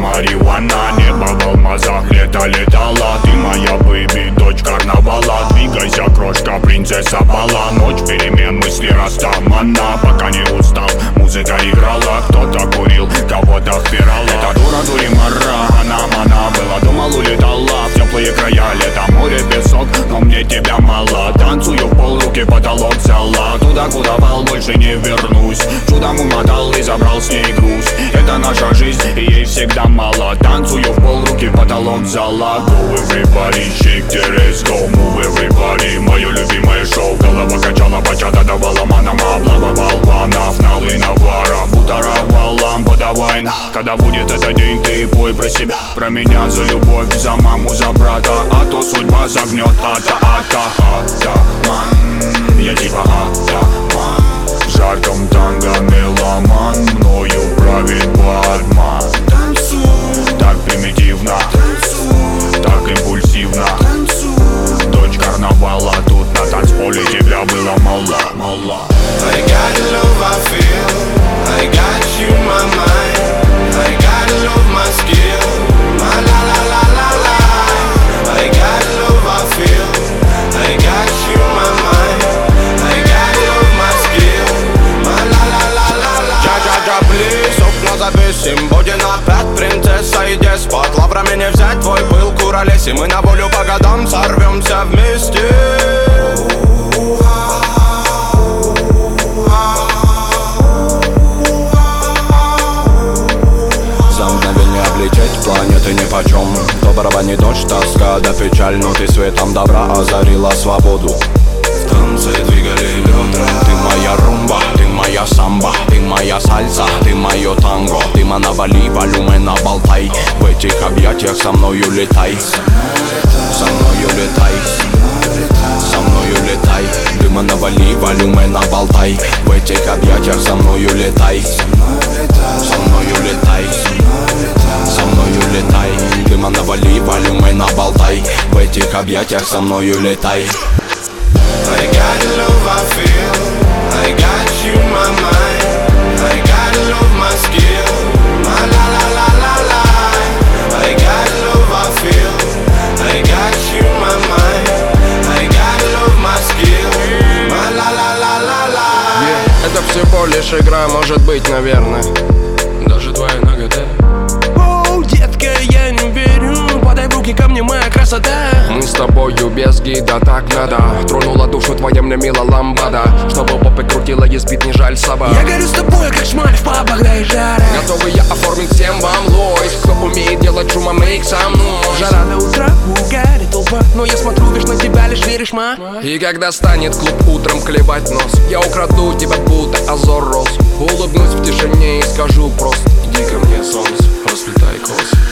Мариуана, небо в алмазах, лето летала. Ты моя бэйби, дочь карнавала. Двигайся, крошка, принцесса бала. Ночь перемен, мысли растамана. Пока не устал, музыка играла. Кто-то курил, кого-то впирала. Это дура, дуримара, она была, думал, улетала в теплые края. Лето, море, песок, но мне тебя мало. Танцую в пол, руки потолок взяла. Туда, куда вал, больше не вернусь. Чудом умотал и забрал с ней груз. Это наша жизнь, и ей всегда мало. Танцую в пол, руки потолок взяла. Go everybody, shake the ass, go move everybody. Мое любимое шоу, голова качала, бачата давала манам. Облавывал панов, налы навара. Бутаровал лампа, давай на. Когда будет этот день, ты пой про себя. Про меня, за любовь, за маму, за брата. А то судьба загнет, атаман. Я типа атаман. В жарком танго меломан. Мною правит бармен. Так примитивно, так импульсивно. Дочь карнавала, тут на танцполе тебя было мало. I got the love I feel, I got you my mind, I got the love my skill, my la la la la la. I got the love I feel, I got you my mind, I got the love my skill, my la la la la la. Джа-джа-джа, плиз, окна завесим, будем опять принцесса и деспот. Лаврами не взять твой пыл, куролесим, мы на волю по годам сорвемся вместе. Планеты нипочем, доброго не дождь, тоска да печаль. Но ты светом добра озарила свободу. В танце двигали бедра. Ты моя румба, ты моя самба, ты моя сальса, ты мое танго. Ты манавали, валюме на болтай. В этих объятиях со мною летай. Со мною летай. Со мною летай. Ты манавали, валюме на болтай. В этих объятиях со мною летай. Со мною летай. Со мною летай. Дыма навали, валюмой набалтай. В этих объятиях со мною летай. I got the love I feel, I got you my mind, I got the love my skill, my la la la la la. I got the love I feel, I got you my mind, I got the love my skill, my la la la la la. Это всего лишь игра, может быть, наверное. Даже твоя нагота. Детка, я не верю, подай в руки ко мне, моя красота. Мы с тобою без гида, так надо. Тронула душу твоя мне мила ламбада. Чтобы попы крутила, избит не жаль собак. Я горю с тобой, как шмаль в пабах, да и жара. Готовы я оформить всем вам лойс. Кто умеет делать шума, мейк со мной. Жара до утра, угарит толпа. Но я смотрю, лишь на тебя, лишь веришь, ма. И когда станет клуб утром клевать нос, я украду тебя, будто азор роз. Улыбнусь в тишине и скажу просто: иди ко мне, солнце, расцветай кос.